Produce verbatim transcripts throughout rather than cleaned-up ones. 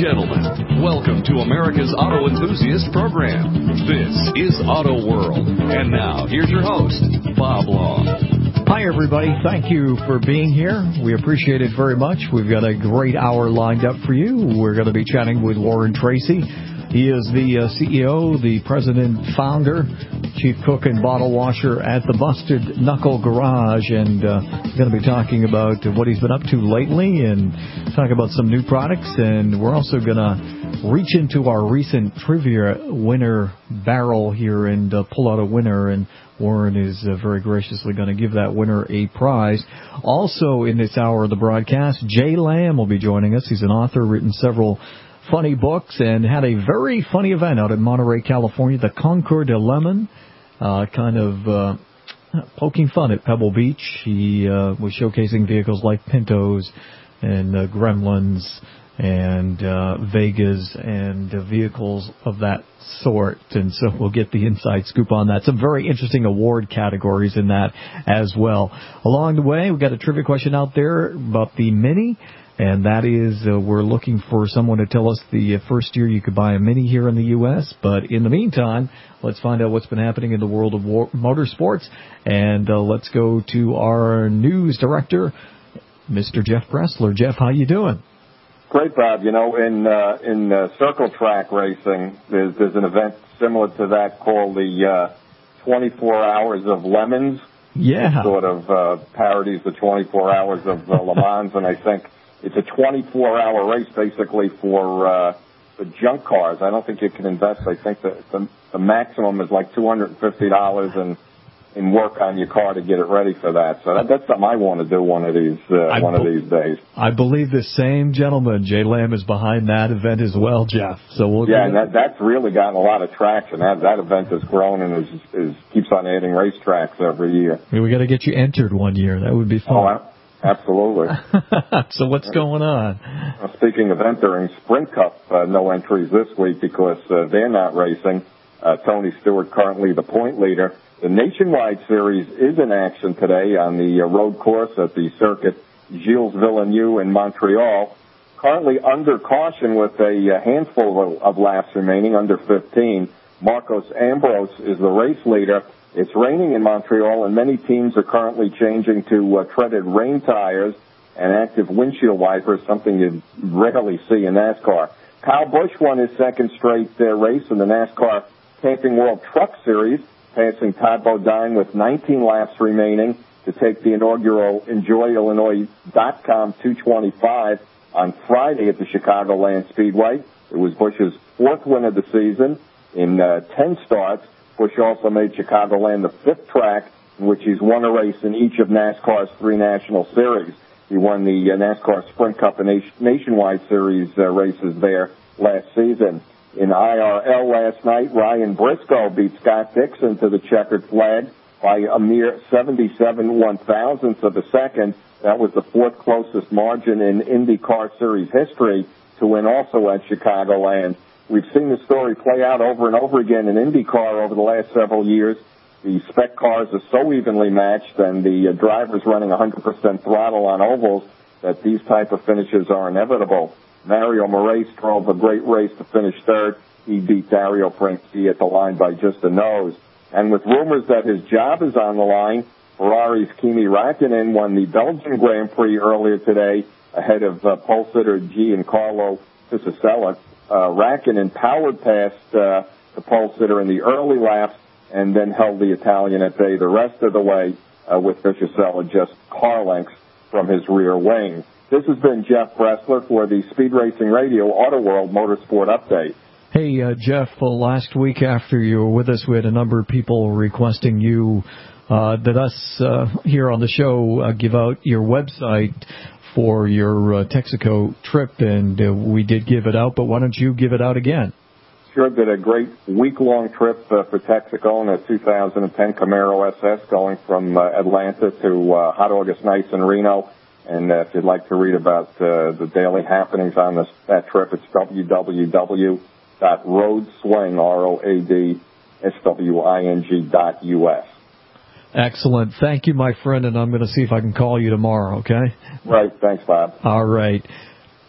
gentlemen, welcome to America's Auto Enthusiast Program. This is Auto World. And now, here's your host, Bob Long. Hi, everybody. Thank you for being here. We appreciate it very much. We've got a great hour lined up for you. We're going to be chatting with Warren Tracy. He is the uh, C E O, the president, founder, chief cook and bottle washer at the Busted Knuckle Garage. And uh, we're going to be talking about what he's been up to lately and talk about some new products. And we're also going to reach into our recent trivia winner barrel here and uh, pull out a winner. And Warren is uh, very graciously going to give that winner a prize. Also in this hour of the broadcast, Jay Lamb will be joining us. He's an author, written several funny books, and had a very funny event out in Monterey, California, the Concours de Lemon, uh, kind of uh, poking fun at Pebble Beach. He uh, was showcasing vehicles like Pintos and uh, Gremlins and uh, Vegas and uh, vehicles of that sort. And so we'll get the inside scoop on that. Some very interesting award categories in that as well. Along the way, we've got a trivia question out there about the Mini. And that is, uh, we're looking for someone to tell us the uh, first year you could buy a Mini here in the U S But in the meantime, let's find out what's been happening in the world of war- motorsports. And uh, let's go to our news director, Mister Jeff Bressler. Jeff, how you doing? Great, Bob. You know, in uh, in uh, circle track racing, there's, there's an event similar to that called the uh, twenty-four Hours of Lemons. Yeah. It sort of uh, parodies the twenty-four Hours of uh, Le Mans, and I think it's a twenty-four hour race, basically, for uh, the junk cars. I don't think you can invest. I think that the, the maximum is like two hundred fifty dollars in, in work on your car to get it ready for that. So that, that's something I want to do one of these uh, one be- of these days. I believe the same gentleman, Jay Lamb, is behind that event as well, Jeff. So we'll yeah, and that, that's really gotten a lot of traction. That that event has grown and is, is keeps on adding racetracks every year. I mean, we got to get you entered one year. That would be fun. Oh, I- Absolutely. So what's going on? Well, speaking of entering, Sprint Cup, uh, no entries this week because uh, they're not racing. Uh, Tony Stewart currently the point leader. The Nationwide Series is in action today on the uh, road course at the circuit Gilles Villeneuve in Montreal. Currently under caution with a uh, handful of, of laps remaining, under fifteen. Marcos Ambrose is the race leader. It's raining in Montreal, and many teams are currently changing to uh, treaded rain tires and active windshield wipers, something you rarely see in NASCAR. Kyle Busch won his second straight uh, race in the NASCAR Camping World Truck Series, passing Todd Bodine with nineteen laps remaining to take the inaugural Enjoy Illinois dot com two twenty-five on Friday at the Chicagoland Speedway. It was Busch's fourth win of the season in uh, ten starts. Busch also made Chicagoland the fifth track in which he's won a race in each of NASCAR's three national series. He won the uh, NASCAR Sprint Cup and Nation- Nationwide Series uh, races there last season. In I R L last night, Ryan Briscoe beat Scott Dixon to the checkered flag by a mere seventy-seven one thousandths of a second. That was the fourth closest margin in IndyCar Series history to win also at Chicagoland. We've seen the story play out over and over again in IndyCar over the last several years. The spec cars are so evenly matched and the uh, drivers running one hundred percent throttle on ovals that these type of finishes are inevitable. Mario Moraes drove a great race to finish third. He beat Dario Franchitti at the line by just a nose. And with rumors that his job is on the line, Ferrari's Kimi Räikkönen won the Belgian Grand Prix earlier today ahead of uh, pole sitter Giancarlo Fisichella. Uh, Räikkönen powered past uh, the pole sitter in the early laps and then held the Italian at bay the rest of the way uh, with Fisichella just car lengths from his rear wing. This has been Jeff Bressler for the Speed Racing Radio Auto World Motorsport Update. Hey, uh, Jeff, uh, last week after you were with us, we had a number of people requesting you uh, that us uh, here on the show uh, give out your website for your uh, Texaco trip, and uh, we did give it out, but why don't you give it out again? Sure, did a great week-long trip uh, for Texaco in a two thousand ten Camaro S S going from uh, Atlanta to uh, hot August nights in Reno. And uh, if you'd like to read about uh, the daily happenings on this, that trip, it's w w w dot roadswing, R O A D S W I N G dot U S. Excellent. Thank you, my friend, and I'm going to see if I can call you tomorrow, okay? Right. Thanks, Bob. All right.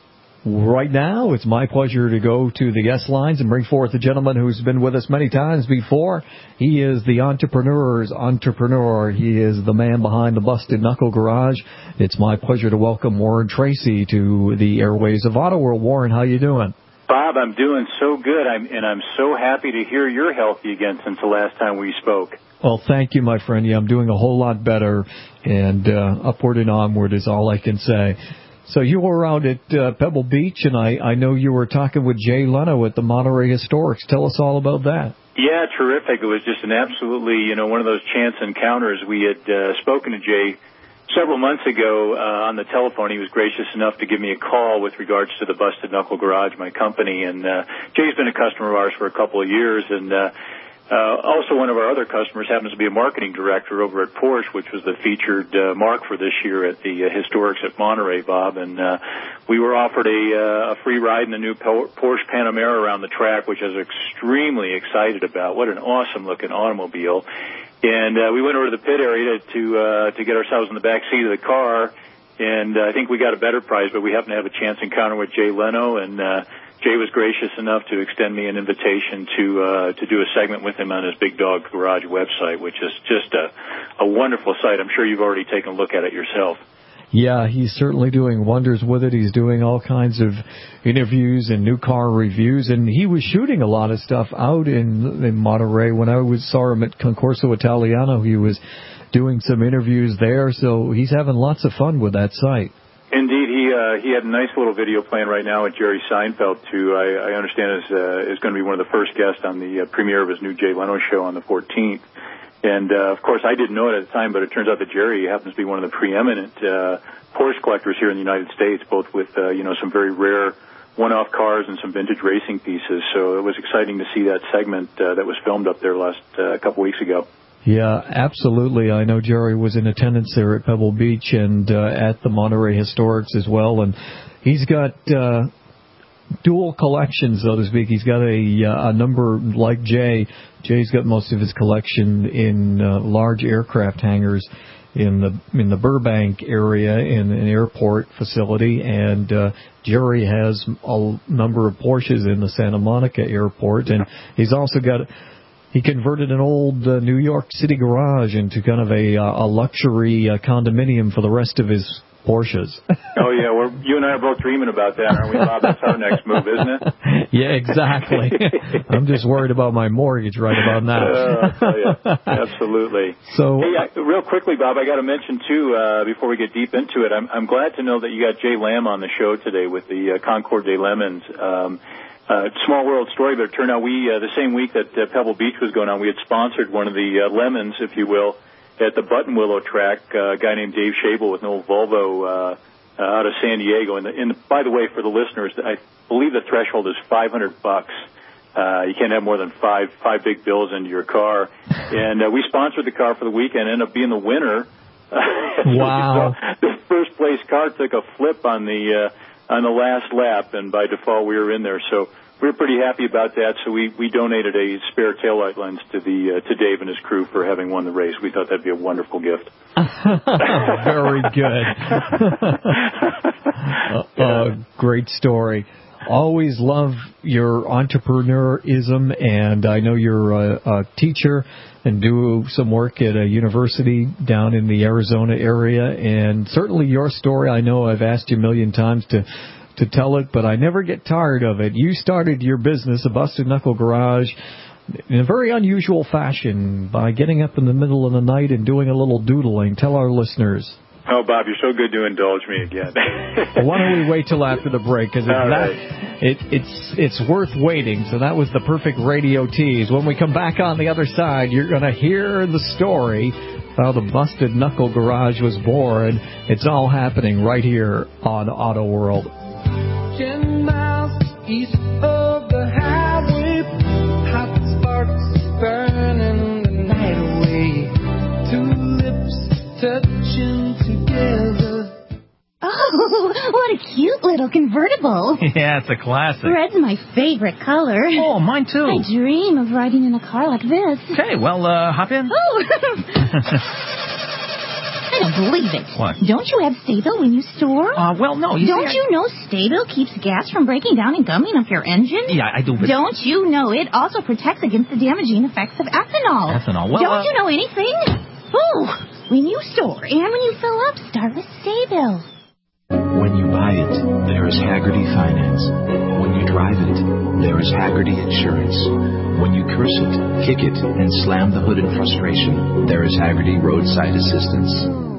Right now, it's my pleasure to go to the guest lines and bring forth a gentleman who's been with us many times before. He is the entrepreneur's entrepreneur. He is the man behind the Busted Knuckle Garage. It's my pleasure to welcome Warren Tracy to the airways of Auto World. Warren, how you doing? Bob, I'm doing so good, I'm, and I'm so happy to hear you're healthy again since the last time we spoke. Well, thank you, my friend. Yeah, I'm doing a whole lot better, and uh, upward and onward is all I can say. So you were out at uh, Pebble Beach, and I, I know you were talking with Jay Leno at the Monterey Historics. Tell us all about that. Yeah, terrific. It was just an absolutely, you know, one of those chance encounters. We had uh, spoken to Jay several months ago uh, on the telephone. He was gracious enough to give me a call with regards to the Busted Knuckle Garage, my company. And uh, Jay's been a customer of ours for a couple of years, and uh, Uh, also, one of our other customers happens to be a marketing director over at Porsche, which was the featured uh, mark for this year at the uh, Historics at Monterey, Bob. And uh, we were offered a, uh, a free ride in the new Porsche Panamera around the track, which I was extremely excited about. What an awesome-looking automobile. And uh, we went over to the pit area to uh, to get ourselves in the back seat of the car, and uh, I think we got a better prize, but we happened to have a chance encounter with Jay Leno, and uh, Jay was gracious enough to extend me an invitation to uh, to do a segment with him on his Big Dog Garage website, which is just a, a wonderful site. I'm sure you've already taken a look at it yourself. Yeah, he's certainly doing wonders with it. He's doing all kinds of interviews and new car reviews, and he was shooting a lot of stuff out in, in Monterey. When I was, saw him at Concorso Italiano, he was doing some interviews there, so he's having lots of fun with that site. Indeed, he uh, he had a nice little video playing right now with Jerry Seinfeld, too. I, I understand is uh, is going to be one of the first guests on the uh, premiere of his new Jay Leno show on the fourteenth. And, uh, of course, I didn't know it at the time, but it turns out that Jerry happens to be one of the preeminent uh, Porsche collectors here in the United States, both with, uh, you know, some very rare one-off cars and some vintage racing pieces. So it was exciting to see that segment uh, that was filmed up there last uh, couple weeks ago. Yeah, absolutely. I know Jerry was in attendance there at Pebble Beach and uh, at the Monterey Historics as well, and he's got uh, dual collections, so to speak. He's got a, uh, a number like Jay. Jay's got most of his collection in uh, large aircraft hangars in the in the Burbank area in an airport facility, and uh, Jerry has a number of Porsches in the Santa Monica airport, and he's also got. He converted an old uh, New York City garage into kind of a, uh, a luxury uh, condominium for the rest of his Porsches. Oh, yeah. Well, you and I are both dreaming about that, aren't we, Bob? That's our next move, isn't it? Yeah, exactly. I'm just worried about my mortgage right about now. uh, oh, yeah. Absolutely. So, hey, I, real quickly, Bob, I got to mention, too, uh, before we get deep into it, I'm, I'm glad to know that you got Jay Lamb on the show today with the uh, Concours des Lemons. Um, Uh, small world story, but it turned out we, uh, the same week that uh, Pebble Beach was going on, we had sponsored one of the uh, lemons, if you will, at the Button Willow track, uh, a guy named Dave Shabel with an old Volvo uh, uh, out of San Diego. And, the, and the, by the way, for the listeners, I believe the threshold is five hundred bucks. Uh, you can't have more than five five big bills into your car. And uh, we sponsored the car for the weekend, ended up being the winner. Wow. So the first place car took a flip on the... Uh, on the last lap, and by default we were in there. So we were pretty happy about that. So we, we donated a spare taillight lens to the uh, to Dave and his crew for having won the race. We thought that'd be a wonderful gift. Very good. uh, uh, great story. Always love your entrepreneurism, and I know you're a, a teacher and do some work at a university down in the Arizona area, and certainly your story, I know I've asked you a million times to to tell it, but I never get tired of it. You started your business, a Busted Knuckle Garage, in a very unusual fashion by getting up in the middle of the night and doing a little doodling. Tell our listeners. Oh, Bob, you're so good to indulge me again. Well, why don't we wait till after the break? Because right. it, it's it's worth waiting. So that was the perfect radio tease. When we come back on the other side, you're going to hear the story how the Busted Knuckle Garage was born. It's all happening right here on Auto World. Ten miles east of the highway, hot sparks burning the night away. Two lips touching together. Oh, what a cute little convertible. Yeah, it's a classic. Red's my favorite color. Oh, mine too. I dream of riding in a car like this. Okay, well, uh, hop in. Oh! I believe it. What? Don't you have Stay-Bill when you store? Uh, well, no. You Don't see, you know Stay-Bill keeps gas from breaking down and gumming up your engine? I, yeah, I do. But Don't you know it also protects against the damaging effects of ethanol? Ethanol. Well, Don't uh, you know anything? Ooh, when you store and when you fill up, start with Stay-Bill. When you buy it, there is Haggerty Finance. When you drive it, there is Haggerty Insurance. When you curse it, kick it, and slam the hood in frustration, there is Haggerty Roadside Assistance.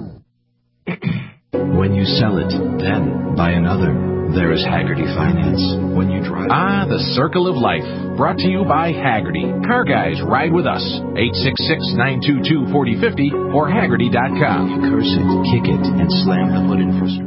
When you sell it, then buy another, there is Haggerty Finance. When you drive it... Ah, the Circle of Life. Brought to you by Haggerty. Car guys, ride with us. eight six six, nine two two, four zero five zero or Haggerty dot com. You curse it, kick it, and slam the hood in frustration.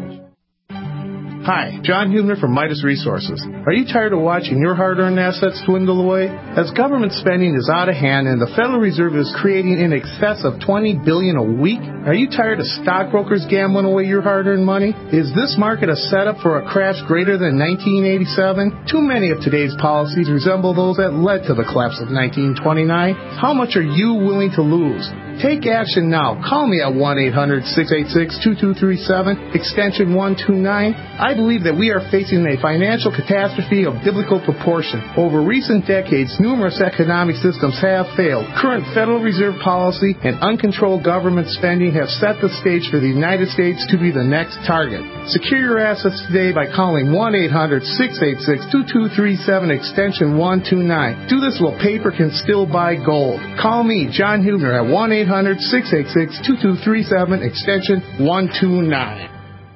Hi, John Hubner from Midas Resources. Are you tired of watching your hard-earned assets dwindle away? As government spending is out of hand and the Federal Reserve is creating in excess of twenty billion dollars a week, are you tired of stockbrokers gambling away your hard-earned money? Is this market a setup for a crash greater than nineteen eighty-seven? Too many of today's policies resemble those that led to the collapse of nineteen twenty-nine. How much are you willing to lose? Take action now. Call me at one eight hundred, six eight six, two two three seven, extension one two nine. I believe that we are facing a financial catastrophe of biblical proportion. Over recent decades, numerous economic systems have failed. Current Federal Reserve policy and uncontrolled government spending have set the stage for the United States to be the next target. Secure your assets today by calling one eight hundred, six eight six, two two three seven, extension one two nine. Do this while paper can still buy gold. Call me, John Hubner, at one eight hundred, six eight six, two two three seven, extension one two nine.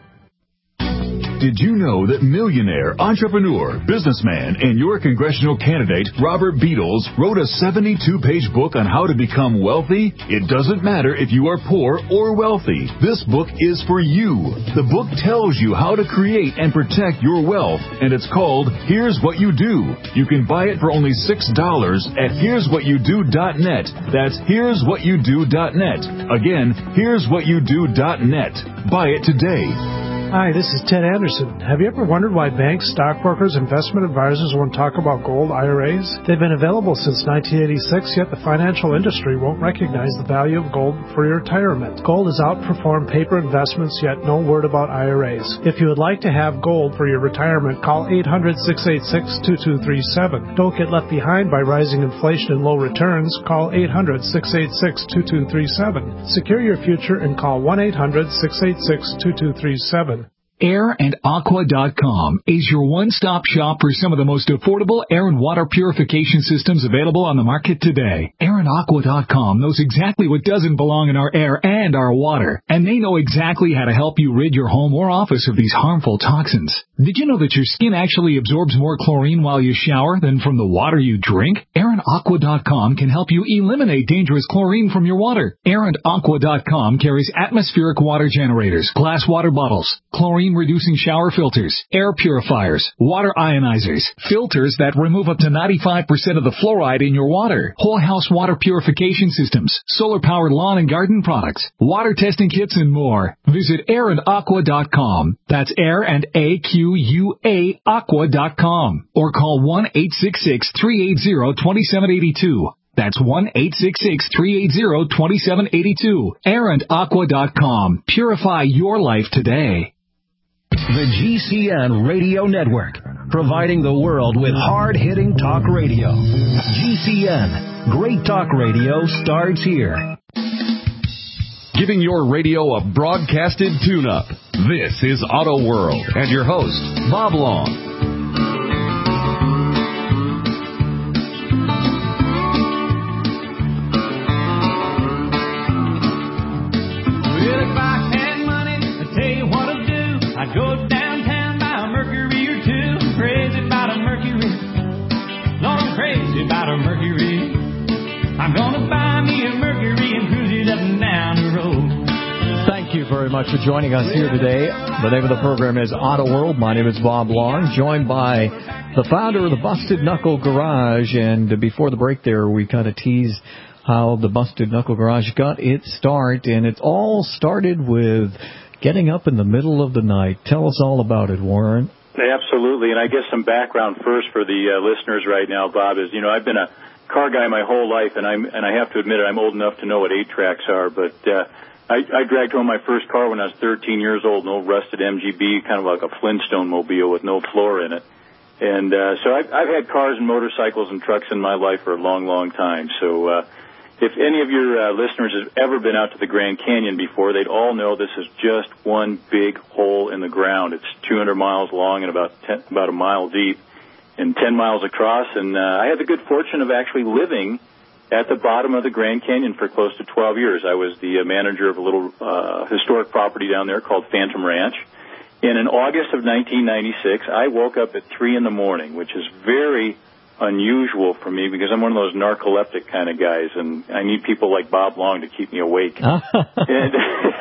Did you know that millionaire, entrepreneur, businessman, and your congressional candidate, Robert Beadles, wrote a seventy-two page book on how to become wealthy? It doesn't matter if you are poor or wealthy. This book is for you. The book tells you how to create and protect your wealth, and it's called Here's What You Do. You can buy it for only six dollars at here's what you do dot net. That's here's what you do dot net. Again, here's what you do dot net. Buy it today. Hi, this is Ted Anderson. Have you ever wondered why banks, stockbrokers, investment advisors won't talk about gold I R As? They've been available since nineteen eighty-six, yet the financial industry won't recognize the value of gold for your retirement. Gold has outperformed paper investments, yet no word about I R As. If you would like to have gold for your retirement, call eight hundred, six eight six, two two three seven. Don't get left behind by rising inflation and low returns. Call eight hundred, six eight six, two two three seven. Secure your future and call one eight hundred, six eight six, two two three seven. air and aqua dot com is your one-stop shop for some of the most affordable air and water purification systems available on the market today. air and aqua dot com knows exactly what doesn't belong in our air and our water, and they know exactly how to help you rid your home or office of these harmful toxins. Did you know that your skin actually absorbs more chlorine while you shower than from the water you drink? air and aqua dot com can help you eliminate dangerous chlorine from your water. air and aqua dot com carries atmospheric water generators, glass water bottles, chlorine reducing shower filters, air purifiers, water ionizers, filters that remove up to ninety-five percent of the fluoride in your water, whole house water purification systems, solar powered lawn and garden products, water testing kits, and more. Visit air and aqua dot com. That's air and A Q U A aqua dot com. Or call one eight six six, three eight zero, two seven eight two. That's one eight six six, three eight zero, two seven eight two. air and aqua dot com. Purify your life today. The G C N Radio Network, providing the world with hard-hitting talk radio. G C N, great talk radio starts here. Giving your radio a broadcasted tune-up. This is Auto World and your host, Bob Long. Go downtown, buy a Mercury or two. Crazy about a Mercury. Lord, I'm crazy about a Mercury. I'm gonna buy me a Mercury and cruise it up and down the road. Thank you very much for joining us here today. The name of the program is Auto World. My name is Bob Long, joined by the founder of the Busted Knuckle Garage. And before the break there, we kind of teased how the Busted Knuckle Garage got its start. And it all started with getting up in the middle of the night. Tell us all about it, Warren. Absolutely, and I guess some background first for the uh, listeners right now, Bob, is, you know, I've been a car guy my whole life, and I'm and I have to admit it, I'm old enough to know what eight tracks are, but uh, I, I dragged home my first car when I was thirteen years old, an old rusted M G B, kind of like a Flintstone mobile with no floor in it. And uh, so I've, I've had cars and motorcycles and trucks in my life for a long, long time. So uh, if any of your uh, listeners have ever been out to the Grand Canyon before, they'd all know this is just one big hole in the ground. It's two hundred miles long and about ten, about a mile deep and ten miles across. And uh, I had the good fortune of actually living at the bottom of the Grand Canyon for close to twelve years. I was the uh, manager of a little uh, historic property down there called Phantom Ranch. And in August of nineteen ninety-six, I woke up at three in the morning, which is very unusual for me because I'm one of those narcoleptic kind of guys, and I need people like Bob Long to keep me awake. And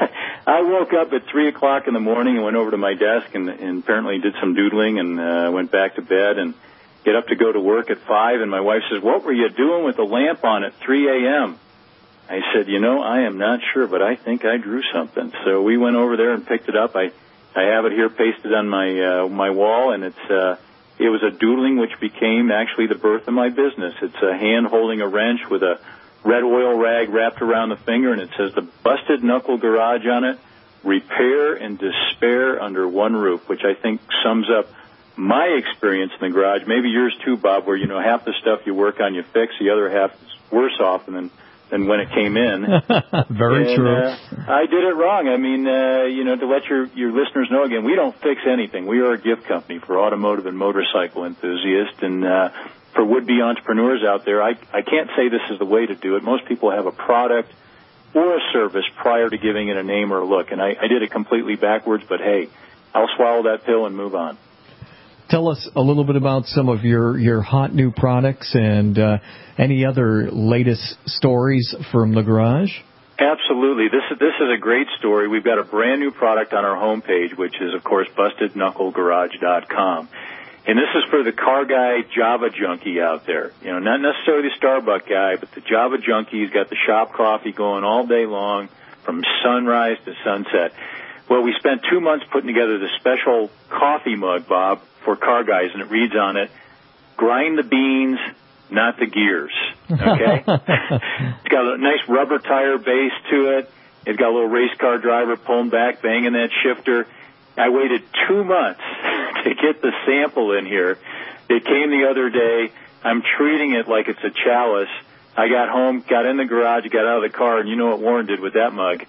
I woke up at three o'clock in the morning and went over to my desk and, and apparently did some doodling and uh, went back to bed and get up to go to work at five. And my wife says, "What were you doing with the lamp on at three a.m.?" I said, "You know, I am not sure, but I think I drew something." So we went over there and picked it up. I I have it here pasted on my uh, my wall, and it's uh, it was a doodling which became actually the birth of my business. It's a hand holding a wrench with a red oil rag wrapped around the finger, and it says the Busted Knuckle Garage on it, repair and despair under one roof, which I think sums up my experience in the garage. Maybe yours too, Bob, where, you know, half the stuff you work on you fix, the other half is worse off than than when it came in. Very and, true. Uh, I did it wrong. I mean, uh, you know, to let your, your listeners know again, we don't fix anything. We are a gift company for automotive and motorcycle enthusiasts. And uh, for would-be entrepreneurs out there, I, I can't say this is the way to do it. Most people have a product or a service prior to giving it a name or a look. And I, I did it completely backwards, but hey, I'll swallow that pill and move on. Tell us a little bit about some of your, your hot new products and uh, any other latest stories from the garage. Absolutely. This is, this is a great story. We've got a brand new product on our homepage, which is, of course, busted knuckle garage dot com. And this is for the car guy Java junkie out there. You know, not necessarily the Starbucks guy, but the Java junkie. He's got the shop coffee going all day long from sunrise to sunset. Well, we spent two months putting together this special coffee mug, Bob, for car guys, and it reads on it, "Grind the beans, not the gears." Okay? It's got a nice rubber tire base to it. It's got a little race car driver pulling back, banging that shifter. I waited two months to get the sample in here. It came the other day. I'm treating it like it's a chalice. I got home, got in the garage, got out of the car, and you know what Warren did with that mug.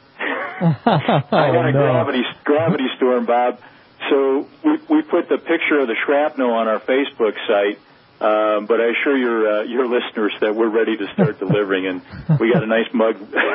I had a no. gravity gravity storm, Bob. So we we put the picture of the shrapnel on our Facebook site, um, but I assure your uh, your listeners that we're ready to start delivering, and we got a nice mug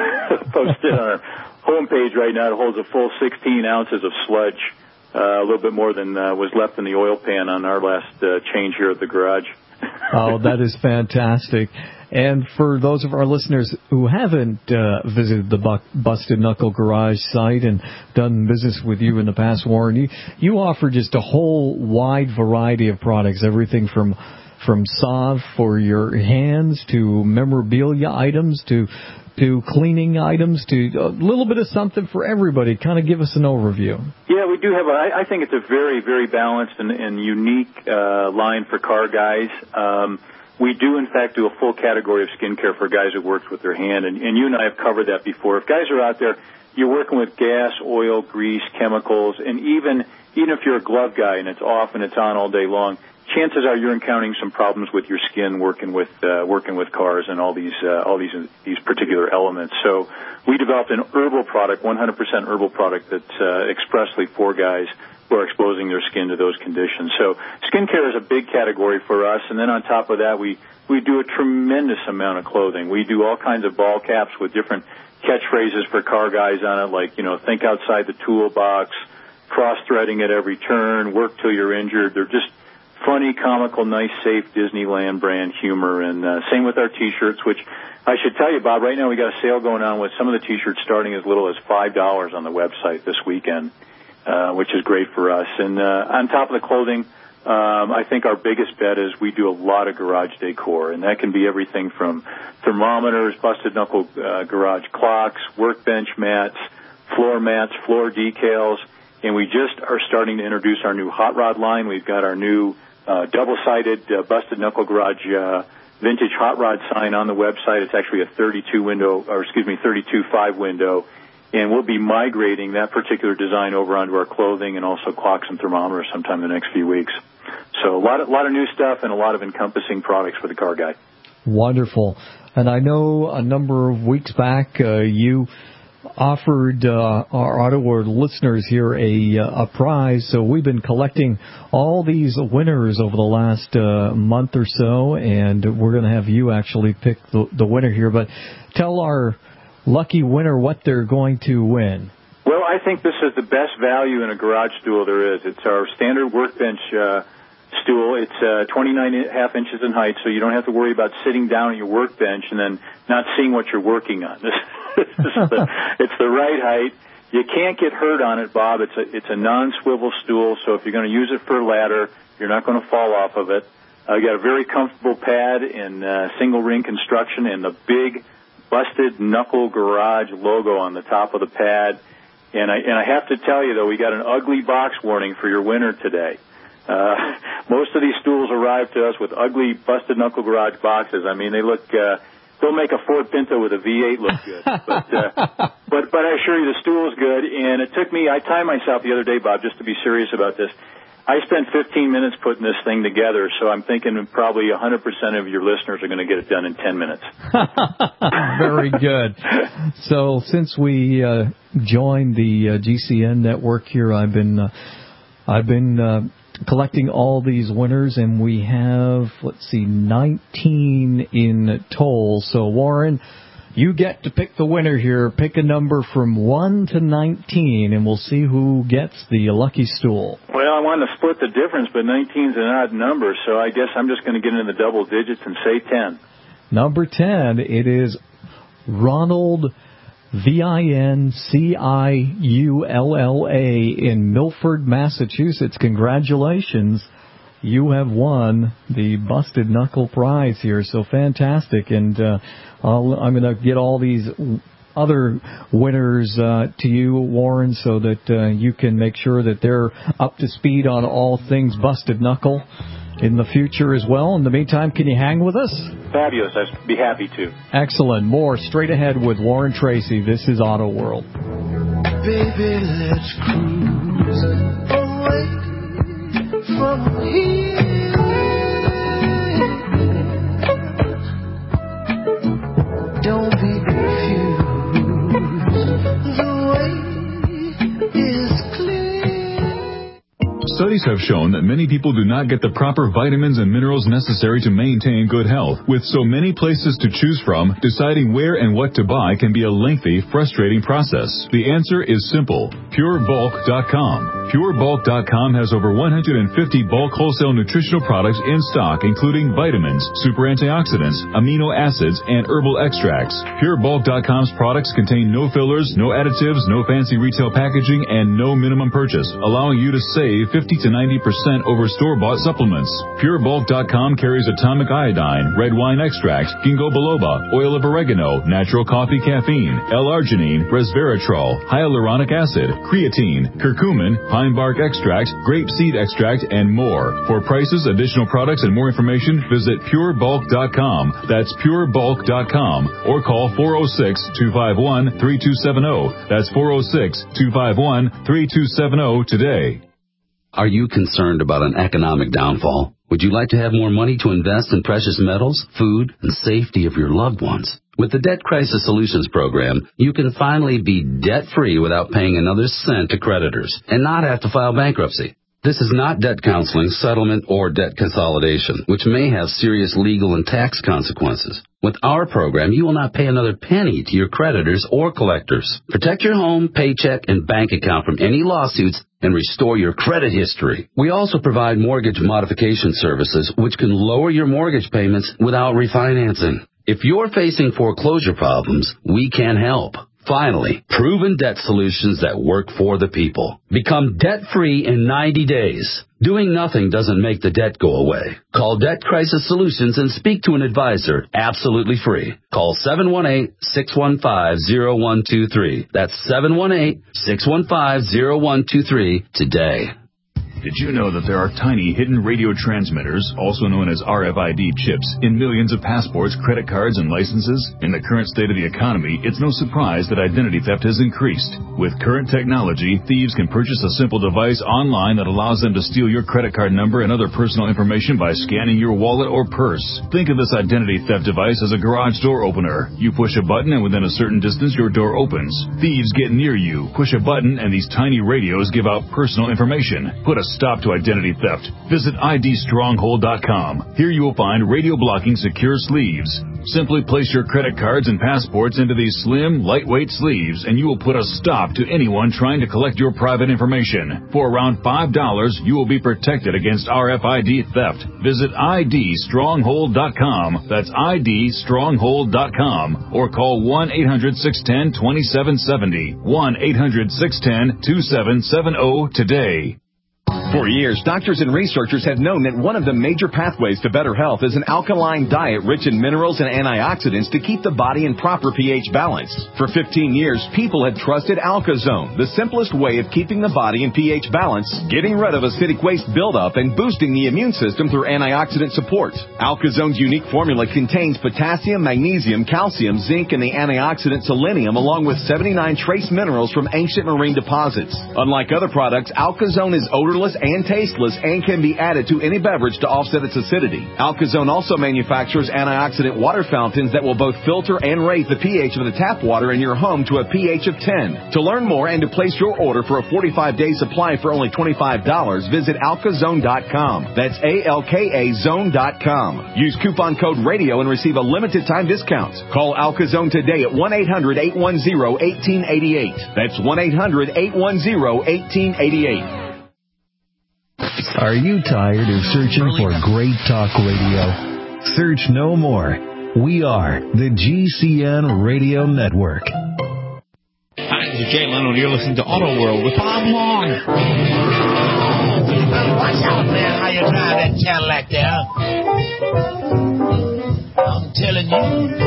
posted on our homepage right now. It holds a full sixteen ounces of sludge, uh, a little bit more than uh, was left in the oil pan on our last uh, change here at the garage. Oh, that is fantastic. And for those of our listeners who haven't uh, visited the Buck, Busted Knuckle Garage site and done business with you in the past, Warren, you, you offer just a whole wide variety of products, everything from from salve for your hands to memorabilia items to to cleaning items to a little bit of something for everybody. Kind of give us an overview. Yeah, we do have a, I, I think it's a very, very balanced and, and unique uh, line for car guys. Um, we do, in fact, do a full category of skincare for guys who work with their hand, and, and you and I have covered that before. If guys are out there, you're working with gas, oil, grease, chemicals, and even even if you're a glove guy and it's off and it's on all day long, chances are you're encountering some problems with your skin working with uh, working with cars and all these uh, all these these particular elements. So we developed an herbal product, one hundred percent herbal product that's uh, expressly for guys who are exposing their skin to those conditions. So skincare is a big category for us, and then on top of that, we we do a tremendous amount of clothing. We do all kinds of ball caps with different catchphrases for car guys on it, like, you know, think outside the toolbox, cross-threading at every turn, work till you're injured. They're just funny, comical, nice, safe Disneyland brand humor, and uh, same with our T-shirts, which I should tell you, Bob, right now we got a sale going on with some of the T-shirts starting as little as five dollars on the website this weekend, uh, which is great for us. And uh, on top of the clothing, um, I think our biggest bet is we do a lot of garage decor, and that can be everything from thermometers, busted knuckle uh, garage clocks, workbench mats, floor mats, floor decals, and we just are starting to introduce our new hot rod line. We've got our new Uh, double-sided uh, Busted Knuckle Garage uh, vintage hot rod sign on the website. It's actually a thirty-two window, or excuse me, thirty-two five window, and we'll be migrating that particular design over onto our clothing and also clocks and thermometers sometime in the next few weeks. So a lot of, lot of new stuff and a lot of encompassing products for the car guy. Wonderful. And I know a number of weeks back uh, you offered uh, our Auto World listeners here a, a prize. So we've been collecting all these winners over the last uh, month or so, and we're going to have you actually pick the, the winner here. But tell our lucky winner what they're going to win. Well, I think this is the best value in a garage stool there is. It's our standard workbench uh, stool. It's uh, twenty-nine and a half inches in height, so you don't have to worry about sitting down at your workbench and then not seeing what you're working on. This, this is the, it's the right height. You can't get hurt on it, Bob. It's a, it's a non-swivel stool, so if you're going to use it for a ladder, you're not going to fall off of it. Uh, you got a very comfortable pad in uh, single-ring construction and the big busted knuckle garage logo on the top of the pad. And I, and I have to tell you, though, we got an ugly box warning for your winner today. Uh, most of these stools arrive to us with ugly, busted knuckle garage boxes. I mean, they look, uh, they'll make a Ford Pinto with a V eight look good. But, uh, but, but I assure you the stool is good. And it took me, I timed myself the other day, Bob, just to be serious about this. I spent fifteen minutes putting this thing together, so I'm thinking probably one hundred percent of your listeners are going to get it done in ten minutes. Very good. So since we uh, joined the uh, G C N network here, I've been, uh, I've been, uh, collecting all these winners, and we have, let's see, nineteen in total. So, Warren, you get to pick the winner here. Pick a number from one to nineteen, and we'll see who gets the lucky stool. Well, I wanted to split the difference, but nineteen's an odd number, so I guess I'm just going to get into the double digits and say ten. Number ten, it is Ronald V I N C I U L L A in Milford, Massachusetts. Congratulations. You have won the Busted Knuckle prize here, so fantastic. And uh, I'll, I'm going to get all these other winners uh, to you, Warren, so that uh, you can make sure that they're up to speed on all things Busted Knuckle in the future as well. In the meantime, can you hang with us? Fabulous. I'd be happy to. Excellent. More straight ahead with Warren Tracy. This is Auto World. Baby, let's cruise away from here. Don't be confused. The way is clear. Studies have shown that many people do not get the proper vitamins and minerals necessary to maintain good health. With so many places to choose from, deciding where and what to buy can be a lengthy, frustrating process. The answer is simple. Pure Bulk dot com. Pure Bulk dot com has over one hundred fifty bulk wholesale nutritional products in stock, including vitamins, super antioxidants, amino acids, and herbal extracts. Pure Bulk dot com's products contain no fillers, no additives, no fancy retail packaging, and no minimum purchase, allowing you to save fifty to ninety percent over store-bought supplements. Pure Bulk dot com carries atomic iodine, red wine extract, ginkgo biloba, oil of oregano, natural coffee caffeine, L-arginine, resveratrol, hyaluronic acid, creatine, curcumin, pine bark extract, grape seed extract, and more. For prices, additional products, and more information, visit Pure Bulk dot com. That's Pure Bulk dot com. Or call four oh six, two five one, three two seven oh. That's four oh six, two five one, three two seven oh today. Are you concerned about an economic downfall? Would you like to have more money to invest in precious metals, food, and safety of your loved ones? With the Debt Crisis Solutions Program, you can finally be debt-free without paying another cent to creditors and not have to file bankruptcy. This is not debt counseling, settlement, or debt consolidation, which may have serious legal and tax consequences. With our program, you will not pay another penny to your creditors or collectors. Protect your home, paycheck, and bank account from any lawsuits and restore your credit history. We also provide mortgage modification services, which can lower your mortgage payments without refinancing. If you're facing foreclosure problems, we can help. Finally, proven debt solutions that work for the people. Become debt-free in ninety days. Doing nothing doesn't make the debt go away. Call Debt Crisis Solutions and speak to an advisor absolutely free. Call seven one eight, six one five, zero one two three. That's seven one eight, six one five, zero one two three today. Did you know that there are tiny hidden radio transmitters, also known as R F I D chips, in millions of passports, credit cards, and licenses? In the current state of the economy, it's no surprise that identity theft has increased. With current technology, thieves can purchase a simple device online that allows them to steal your credit card number and other personal information by scanning your wallet or purse. Think of this identity theft device as a garage door opener. You push a button and within a certain distance your door opens. Thieves get near you, push a button, and these tiny radios give out personal information. Put a stop to identity theft. Visit I D stronghold dot com. Here you will find radio blocking secure sleeves. Simply place your credit cards and passports into these slim, lightweight sleeves, and you will put a stop to anyone trying to collect your private information. For around five dollars, you will be protected against R F I D theft. Visit I D stronghold dot com. That's I D stronghold dot com. Or call one eight hundred six one zero two seven seven zero. one eight hundred six one zero two seven seven zero today. For years, doctors and researchers have known that one of the major pathways to better health is an alkaline diet rich in minerals and antioxidants to keep the body in proper pH balance. For fifteen years, people have trusted AlkaZone, the simplest way of keeping the body in pH balance, getting rid of acidic waste buildup, and boosting the immune system through antioxidant support. AlkaZone's unique formula contains potassium, magnesium, calcium, zinc, and the antioxidant selenium, along with seventy-nine trace minerals from ancient marine deposits. Unlike other products, AlkaZone is odorless and tasteless and can be added to any beverage to offset its acidity. AlkaZone also manufactures antioxidant water fountains that will both filter and raise the pH of the tap water in your home to a pH of ten. To learn more and to place your order for a forty-five day supply for only twenty-five dollars, visit alkazone dot com. That's A L K A zone dot com. Use coupon code RADIO and receive a limited time discount. Call AlkaZone today at one eight hundred eight one zero one eight eight eight. That's one eight hundred eight one zero one eight eight eight. Are you tired of searching for great talk radio? Search no more. We are the G C N Radio Network. Hi, this is Jay Leno, and you're listening to Auto World with Bob Long. Watch out, man, how you drive that Cadillac there. I'm telling you.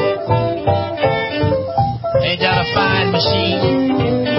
Ain't that a fine machine?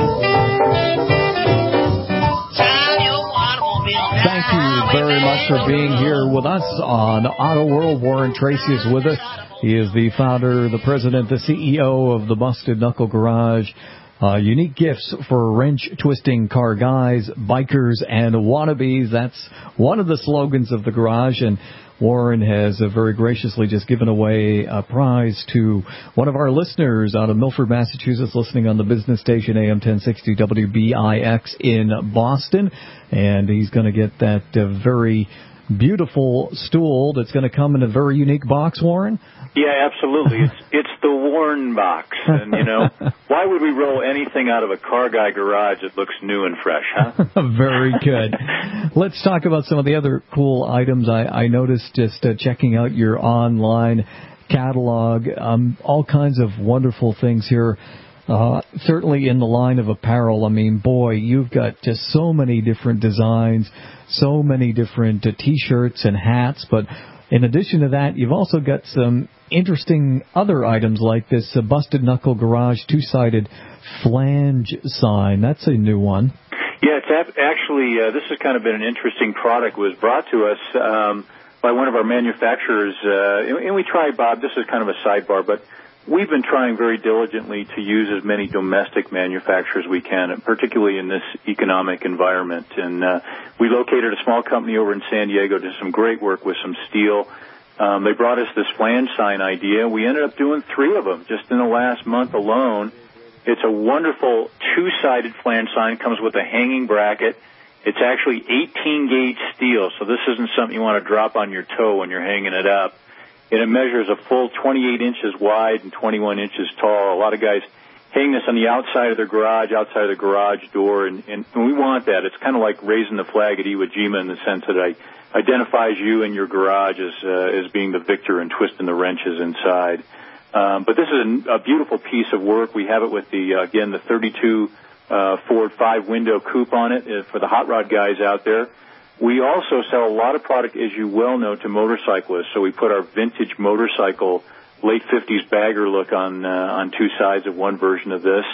Thank you very much for being here with us on Auto World. Warren Tracy is with us. He is the founder, the president, the C E O of the Busted Knuckle Garage. Uh, unique gifts for wrench-twisting car guys, bikers, and wannabes. That's one of the slogans of the garage, and Warren has uh, very graciously just given away a prize to one of our listeners out of Milford, Massachusetts, listening on the business station A M ten sixty W B I X in Boston. And he's going to get that uh, very beautiful stool that's going to come in a very unique box, Warren. Yeah, absolutely. It's it's the Warren box. And, you know, why would we roll anything out of a car guy garage that looks new and fresh, huh? Very good. Let's talk about some of the other cool items. I, I noticed just uh, checking out your online catalog, um, all kinds of wonderful things here. Uh, certainly in the line of apparel, I mean, boy, you've got just so many different designs, so many different uh, T-shirts and hats, but in addition to that, you've also got some interesting other items like this uh, Busted Knuckle Garage two-sided flange sign. That's a new one. Yeah, it's actually, uh, this has kind of been an interesting product. It was brought to us um, by one of our manufacturers, uh, and we tried, Bob, this is kind of a sidebar, but we've been trying very diligently to use as many domestic manufacturers we can, particularly in this economic environment. And uh, we located a small company over in San Diego, did some great work with some steel. Um, they brought us this flange sign idea. We ended up doing three of them just in the last month alone. It's a wonderful two-sided flange sign. It comes with a hanging bracket. It's actually eighteen gauge steel, so this isn't something you want to drop on your toe when you're hanging it up. And it measures a full twenty-eight inches wide and twenty-one inches tall. A lot of guys hang this on the outside of their garage, outside of the garage door, and, and, and we want that. It's kind of like raising the flag at Iwo Jima in the sense that it identifies you and your garage as, uh, as being the victor and twisting the wrenches inside. Um, but this is a, a beautiful piece of work. We have it with the, uh, again, the thirty-two uh, Ford five-window coupe on it uh, for the hot rod guys out there. We also sell a lot of product, as you well know, to motorcyclists. So we put our vintage motorcycle, late fifties bagger look on uh, on two sides of one version of this.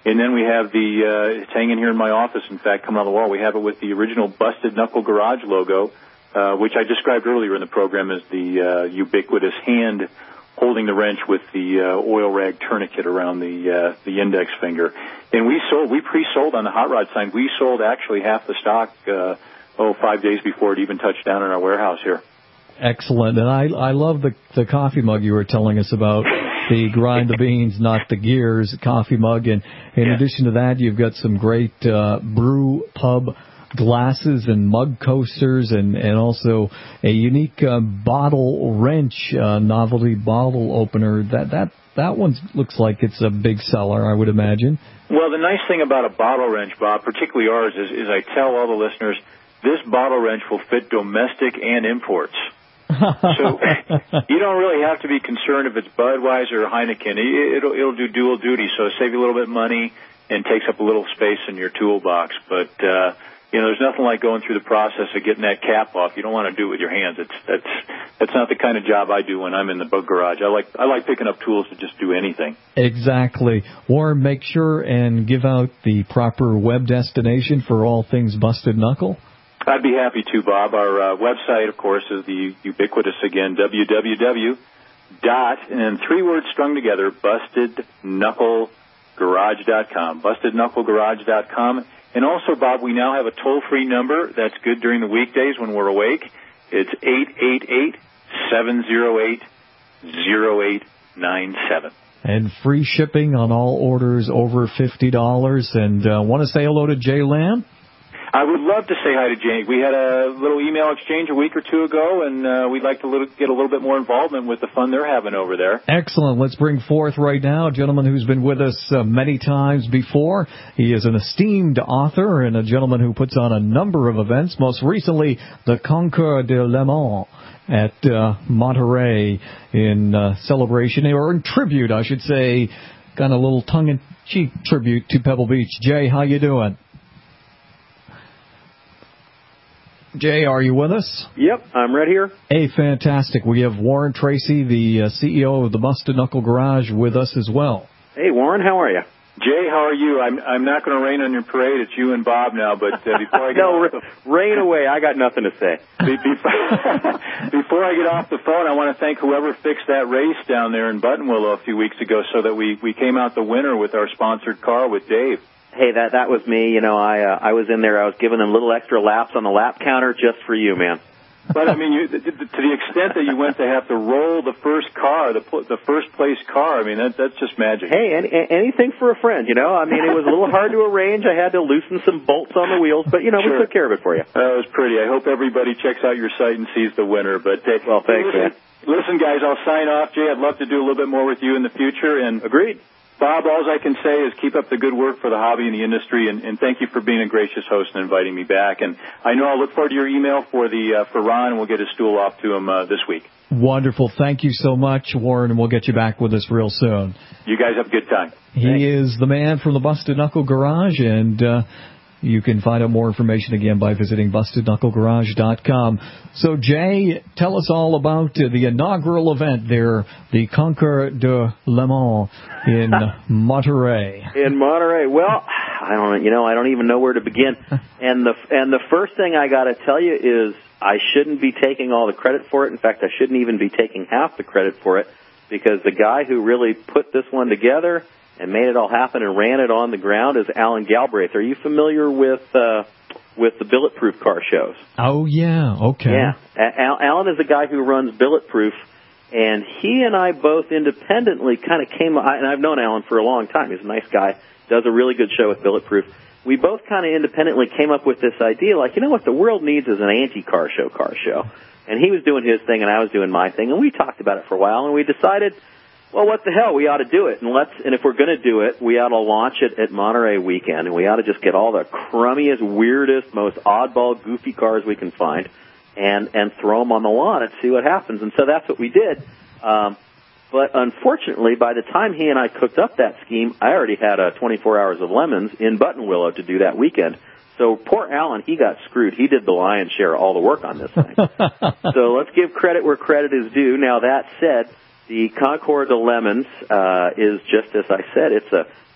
And then we have the, uh, it's hanging here in my office, in fact, coming on the wall. We have it with the original Busted Knuckle Garage logo, uh, which I described earlier in the program as the uh, ubiquitous hand holding the wrench with the uh, oil rag tourniquet around the uh, the index finger. And we sold, we pre-sold on the Hot Rod sign. We sold actually half the stock, uh, oh, five days before it even touched down in our warehouse here. Excellent. And I I love the the coffee mug you were telling us about. The grind the beans, not the gears coffee mug. And in yeah. addition to that, you've got some great uh, brew pub glasses and mug coasters, and, and also a unique uh, bottle wrench, uh, novelty bottle opener. That that that one looks like it's a big seller, I would imagine. Well, the nice thing about a bottle wrench, Bob, particularly ours, is, is I tell all the listeners, this bottle wrench will fit domestic and imports. So you don't really have to be concerned if it's Budweiser or Heineken. It'll, it'll do dual duty, so it'll save you a little bit of money and takes up a little space in your toolbox. But, uh, you know, there's nothing like going through the process of getting that cap off. You don't want to do it with your hands. It's, that's, that's not the kind of job I do when I'm in the bug garage. I like, I like picking up tools to just do anything. Exactly. Warren, make sure and give out the proper web destination for all things Busted Knuckle. I'd be happy to, Bob. Our uh, website, of course, is the ubiquitous, again, w w w dot, and then three words strung together, busted knuckle garage dot com, busted knuckle garage dot com. And also, Bob, we now have a toll-free number that's good during the weekdays when we're awake. It's eight eight eight, seven oh eight, oh eight nine seven. And free shipping on all orders over fifty dollars. And I uh, want to say hello to Jay Lamb. I would love to say hi to Jane. We had a little email exchange a week or two ago, and uh, we'd like to little, get a little bit more involvement with the fun they're having over there. Excellent. Let's bring forth right now a gentleman who's been with us uh, many times before. He is an esteemed author and a gentleman who puts on a number of events, most recently the Concours de Le Mans at uh, Monterey in uh, celebration, or in tribute, I should say, kind of a little tongue-in-cheek tribute to Pebble Beach. Jay, how you doing? Jay, are you with us? Yep, I'm right here. Hey, fantastic. We have Warren Tracy, the uh, C E O of the Busted Knuckle Garage, with us as well. Hey, Warren, how are you? Jay, how are you? I'm I'm not going to rain on your parade. It's you and Bob now, but uh, before I get no, off the... rain away. I got nothing to say. Before I get off the phone, I want to thank whoever fixed that race down there in Buttonwillow a few weeks ago so that we, we came out the winner with our sponsored car with Dave. Hey, that that was me. You know, I uh, I was in there. I was giving them little extra laps on the lap counter just for you, man. But I mean, you, to the extent that you went to have to roll the first car, the the first place car. I mean, that that's just magic. Hey, any, anything for a friend, you know. I mean, it was a little hard to arrange. I had to loosen some bolts on the wheels, but you know, sure. We took care of it for you. That was pretty. I hope everybody checks out your site and sees the winner. But uh, well, thanks, listen, man. Listen, guys, I'll sign off. Jay, I'd love to do a little bit more with you in the future. And agreed. Bob, all I can say is keep up the good work for the hobby and the industry, and, and thank you for being a gracious host and inviting me back. And I know I'll look forward to your email for the uh, for Ron, and we'll get his stool off to him uh, this week. Wonderful. Thank you so much, Warren, and we'll get you back with us real soon. You guys have a good time. He Thanks. is the man from the Busted Knuckle Garage, and uh, you can find out more information again by visiting busted knuckle garage dot com. So, Jay, tell us all about uh, the inaugural event there, the Concours de Le Mans in Monterey. In Monterey. Well, I don't, you know, I don't even know where to begin. And the and the first thing I got to tell you is I shouldn't be taking all the credit for it. In fact, I shouldn't even be taking half the credit for it, because the guy who really put this one together and made it all happen and ran it on the ground is Alan Galbraith. Are you familiar with uh, with the Billetproof car shows? Oh, yeah. Okay. Yeah. Al- Alan is the guy who runs Billetproof, and he and I both independently kind of came, and I've known Alan for a long time. He's a nice guy, does a really good show with Billetproof. We both kind of independently came up with this idea, like, you know what the world needs is an anti-car show car show. And he was doing his thing, and I was doing my thing, and we talked about it for a while, and we decided, well, what the hell, we ought to do it, and let's, and if we're going to do it, we ought to launch it at Monterey weekend, and we ought to just get all the crummiest, weirdest, most oddball, goofy cars we can find, and and throw them on the lawn and see what happens. And so that's what we did. Um, but unfortunately, by the time he and I cooked up that scheme, I already had uh, twenty-four hours of lemons in Buttonwillow to do that weekend. So poor Alan, he got screwed. He did the lion's share of all the work on this thing. So let's give credit where credit is due. Now, that said, the Concours de Lemons uh, is just as I said. It's a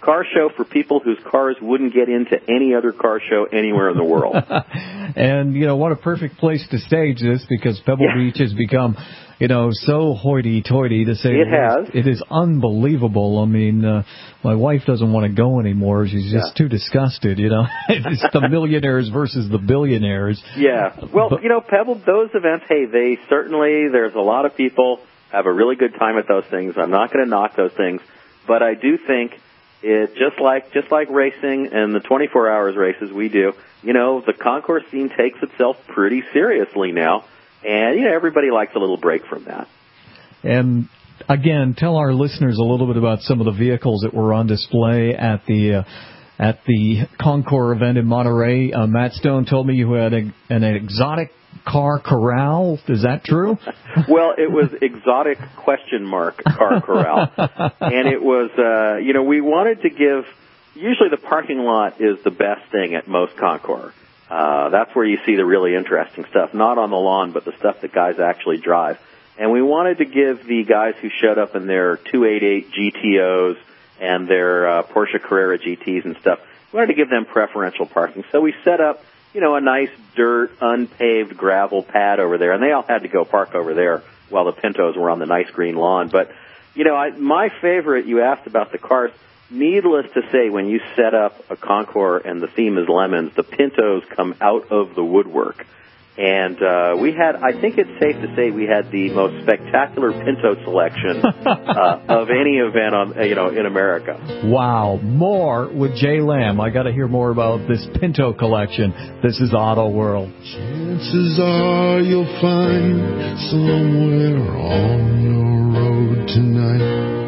car show for people whose cars wouldn't get into any other car show anywhere in the world. And, you know, what a perfect place to stage this, because Pebble yeah. Beach has become, you know, so hoity-toity to say it has. It is unbelievable. I mean, uh, my wife doesn't want to go anymore. She's just yeah. too disgusted, you know. It's the millionaires versus the billionaires. Yeah. Well, but, you know, Pebble, those events, hey, they certainly, there's a lot of people have a really good time at those things. I'm not going to knock those things. But I do think it just like just like racing and the twenty-four hours races we do, you know, the concourse scene takes itself pretty seriously now. And, you know, everybody likes a little break from that. And, again, tell our listeners a little bit about some of the vehicles that were on display at the uh, at the Concours event in Monterey. Uh, Matt Stone told me you had a, an exotic car corral. Is that true? Well, it was exotic question mark car corral. And it was, uh, you know, we wanted to give, usually the parking lot is the best thing at most Concours. Uh, that's where you see the really interesting stuff, not on the lawn, but the stuff that guys actually drive. And we wanted to give the guys who showed up in their two eighty-eight G T Os and their uh, Porsche Carrera G Ts and stuff, we wanted to give them preferential parking. So we set up, you know, a nice dirt, unpaved gravel pad over there, and they all had to go park over there while the Pintos were on the nice green lawn. But, you know, I, my favorite, you asked about the cars. Needless to say, when you set up a Concours and the theme is lemons, the Pintos come out of the woodwork. And uh, we had, I think it's safe to say, we had the most spectacular Pinto selection uh, of any event on, you know, in America. Wow. More with Jay Lamb. I got to hear more about this Pinto collection. This is Auto World. Chances are you'll find somewhere on your road tonight.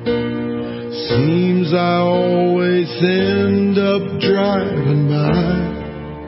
Seems I always end up driving by.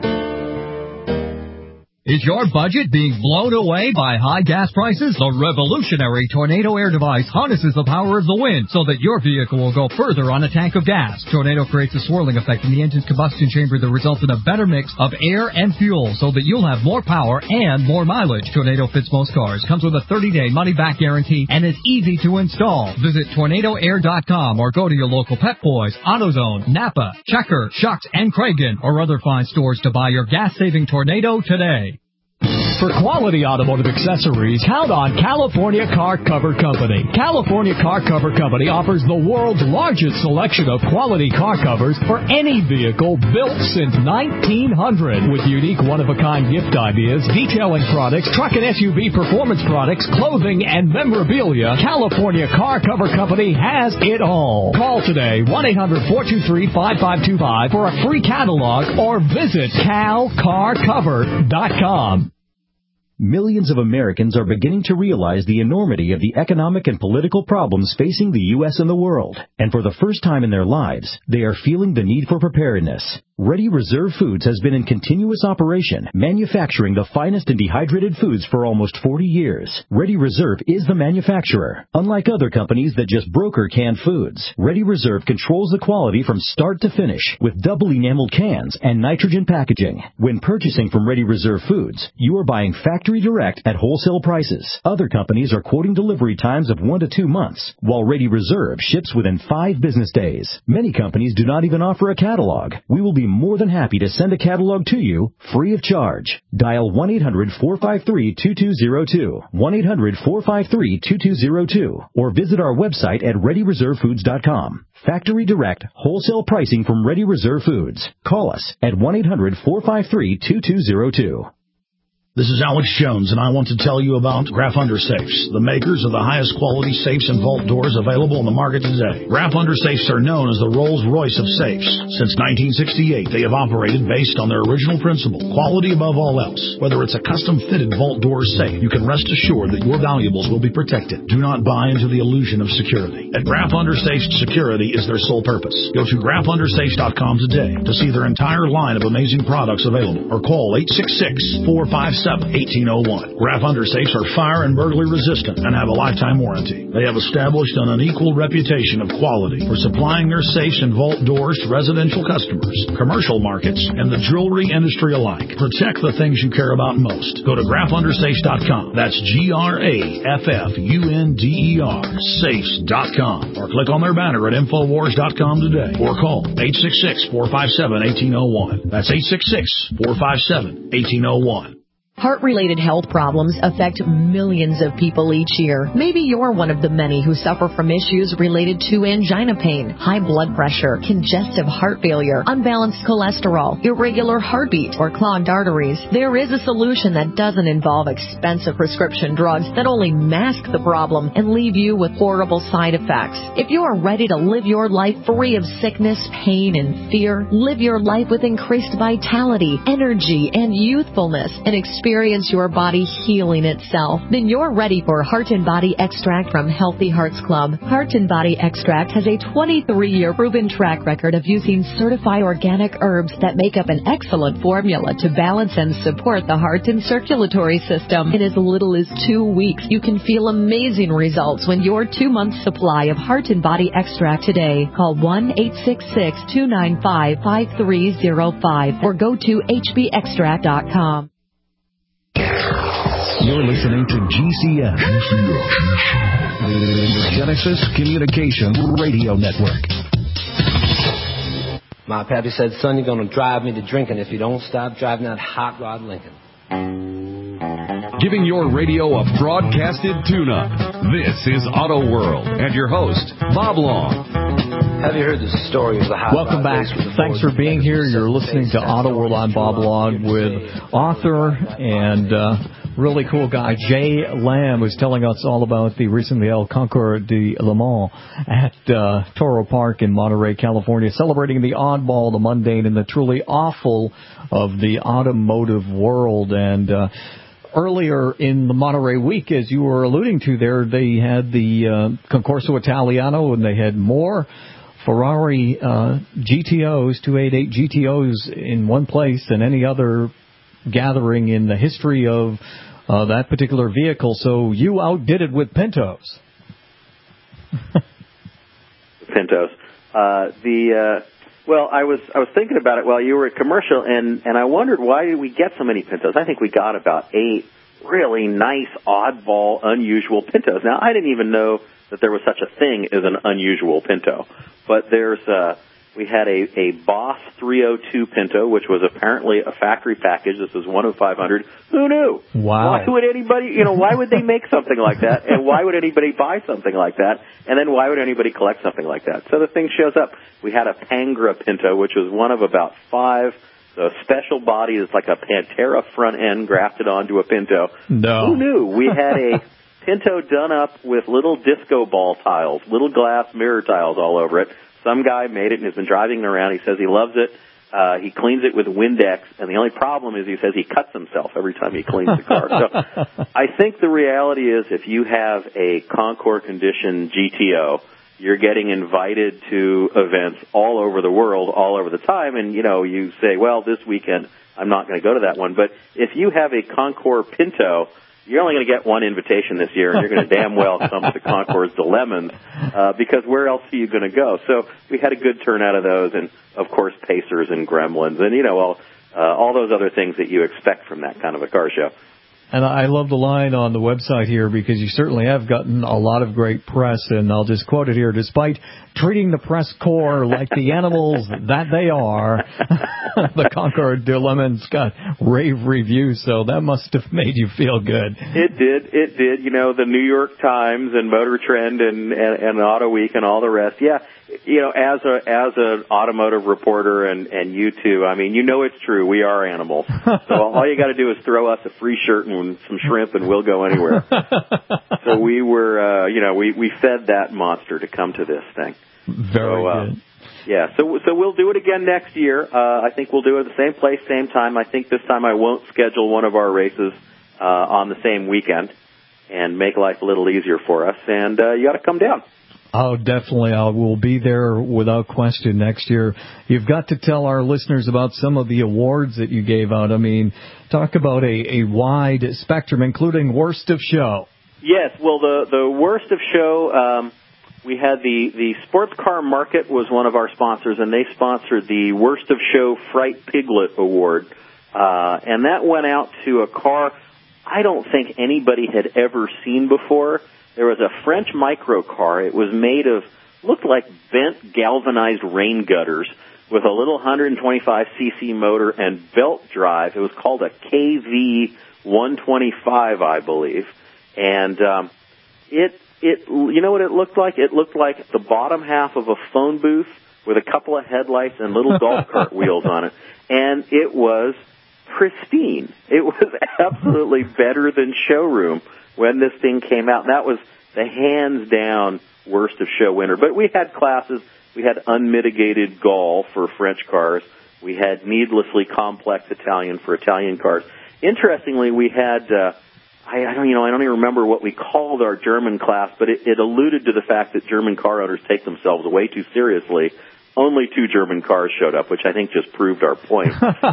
Is your budget being blown away by high gas prices? The revolutionary Tornado Air device harnesses the power of the wind so that your vehicle will go further on a tank of gas. Tornado creates a swirling effect in the engine's combustion chamber that results in a better mix of air and fuel so that you'll have more power and more mileage. Tornado fits most cars, comes with a thirty-day money-back guarantee, and is easy to install. Visit tornado air dot com or go to your local Pep Boys, AutoZone, Napa, Checker, Shucks, and Kragen, or other fine stores to buy your gas-saving Tornado today. For quality automotive accessories, count on California Car Cover Company. California Car Cover Company offers the world's largest selection of quality car covers for any vehicle built since nineteen hundred. With unique one-of-a-kind gift ideas, detailing products, truck and S U V performance products, clothing, and memorabilia, California Car Cover Company has it all. Call today, one eight hundred four two three five five two five for a free catalog or visit cal car cover dot com. Millions of Americans are beginning to realize the enormity of the economic and political problems facing the U S and the world. And for the first time in their lives, they are feeling the need for preparedness. Ready Reserve Foods has been in continuous operation, manufacturing the finest and dehydrated foods for almost forty years. Ready Reserve is the manufacturer. Unlike other companies that just broker canned foods, Ready Reserve controls the quality from start to finish with double enameled cans and nitrogen packaging. When purchasing from Ready Reserve Foods, you are buying factory direct at wholesale prices. Other companies are quoting delivery times of one to two months, while Ready Reserve ships within five business days. Many companies do not even offer a catalog. We will be more than happy to send a catalog to you free of charge. Dial one eight hundred four five three two two zero two, one eight hundred four five three two two zero two, or visit our website at ready reserve foods dot com. Factory direct, wholesale pricing from Ready Reserve Foods. Call us at one eight hundred four five three two two zero two. This is Alex Jones, and I want to tell you about Graf Undersafes, the makers of the highest quality safes and vault doors available on the market today. Graf Undersafes are known as the Rolls-Royce of safes. Since nineteen sixty-eight, they have operated based on their original principle, quality above all else. Whether it's a custom-fitted vault door safe, you can rest assured that your valuables will be protected. Do not buy into the illusion of security. At Graf Undersafes, security is their sole purpose. Go to graf undersafes dot com today to see their entire line of amazing products available, or call eight six six, four five seven, seven, eighteen oh one. Graf Undersafes are fire and burglary resistant and have a lifetime warranty. They have established an unequaled reputation of quality for supplying their safes and vault doors to residential customers, commercial markets, and the jewelry industry alike. Protect the things you care about most. Go to graf undersafes dot com. That's G R A F F U N D E R, safes dot com. Or click on their banner at infowars dot com today. Or call eight six six, four five seven, one eight oh one. That's eight six six, four five seven, one eight oh one. Heart-related health problems affect millions of people each year. Maybe you're one of the many who suffer from issues related to angina pain, high blood pressure, congestive heart failure, unbalanced cholesterol, irregular heartbeat, or clogged arteries. There is a solution that doesn't involve expensive prescription drugs that only mask the problem and leave you with horrible side effects. If you are ready to live your life free of sickness, pain, and fear, live your life with increased vitality, energy, and youthfulness, and experience Experience your body healing itself, then you're ready for Heart and Body Extract from Healthy Hearts Club. Heart and Body Extract has a twenty-three year proven track record of using certified organic herbs that make up an excellent formula to balance and support the heart and circulatory system. In as little as two weeks, you can feel amazing results when your two-month supply of Heart and Body Extract today. Call one eight six six, two nine five, five three zero five or go to h b extract dot com. You're listening to G C N, the Genesis Communication Radio Network. My pappy said, son, you're going to drive me to drinking if you don't stop driving that hot rod Lincoln. Giving your radio a broadcasted tune-up. This is Auto World and your host, Bob Long. Have you heard the story of the hot Welcome back. Thanks for being here. You're listening to Auto World. I'm Bob Long with author and uh, really cool guy Jay Lamb, who's telling us all about the recently held Concours de Le Mans at uh, Toro Park in Monterey, California, celebrating the oddball, the mundane, and the truly awful of the automotive world. And uh, earlier in the Monterey week, as you were alluding to there, they had the uh, Concorso Italiano, and they had more Ferrari uh, G T Os, two eighty-eight G T Os in one place than any other gathering in the history of uh, that particular vehicle. So you outdid it with Pintos. Pintos. Uh, the uh, well, I was I was thinking about it while you were at commercial, and and I wondered, why did we get so many Pintos? I think we got about eight really nice, oddball, unusual Pintos. Now, I didn't even know that there was such a thing as an unusual Pinto. But there's, uh, we had a, a Boss three oh two Pinto, which was apparently a factory package. This was one of five hundred. Who knew? Wow. Why would anybody, you know, why would they make something like that? And why would anybody buy something like that? And then why would anybody collect something like that? So the thing shows up. We had a Pangra Pinto, which was one of about five. So a special body that's like a Pantera front end grafted onto a Pinto. No. Who knew? We had a Pinto done up with little disco ball tiles, little glass mirror tiles all over it. Some guy made it and has been driving it around. He says he loves it. Uh, he cleans it with Windex, and the only problem is he says he cuts himself every time he cleans the car. So I think the reality is if you have a Concours condition G T O, you're getting invited to events all over the world, all over the time, and, you know, you say, well, this weekend I'm not going to go to that one. But if you have a Concours Pinto, you're only going to get one invitation this year, and you're going to damn well come to the Concours de Lemons, uh, because where else are you going to go? So we had a good turnout of those, and, of course, Pacers and Gremlins, and, you know, all, uh, all those other things that you expect from that kind of a car show. And I love the line on the website here, because you certainly have gotten a lot of great press, and I'll just quote it here. Despite treating the press corps like the animals that they are, the Concours de Lemons got rave reviews, so that must have made you feel good. It did. It did. You know, the New York Times and Motor Trend and, and, and Auto Week and all the rest. Yeah, you know, as a as an automotive reporter, and, and you too, I mean, you know it's true. We are animals. So all you got to do is throw us a free shirt and some shrimp, and we'll go anywhere. So we were, uh, you know, we, we fed that monster to come to this thing. Very so, uh, good. Yeah, so so we'll do it again next year. Uh, I think we'll do it at the same place, same time. I think this time I won't schedule one of our races uh, on the same weekend and make life a little easier for us. And uh, you got to come down. Oh, definitely. I will be there without question next year. You've got to tell our listeners about some of the awards that you gave out. I mean, talk about a, a wide spectrum, including Worst of Show. Yes, well, the, the Worst of Show, um, we had the, the Sports Car Market was one of our sponsors, and they sponsored the Worst of Show Fright Piglet Award. Uh, and that went out to a car I don't think anybody had ever seen before. There was a French micro car. It was made of, looked like bent galvanized rain gutters with a little one twenty-five c c motor and belt drive. It was called a K V one twenty-five, I believe. And um, it, it, you know what it looked like? It looked like the bottom half of a phone booth with a couple of headlights and little golf cart wheels on it. And it was pristine. It was absolutely better than showroom when this thing came out. And that was the hands-down Worst of Show winner. But we had classes. We had unmitigated gall for French cars. We had needlessly complex Italian for Italian cars. Interestingly, we had, uh, I, I don't, you know, I don't even remember what we called our German class, but it, it alluded to the fact that German car owners take themselves way too seriously. Only two German cars showed up, which I think just proved our point.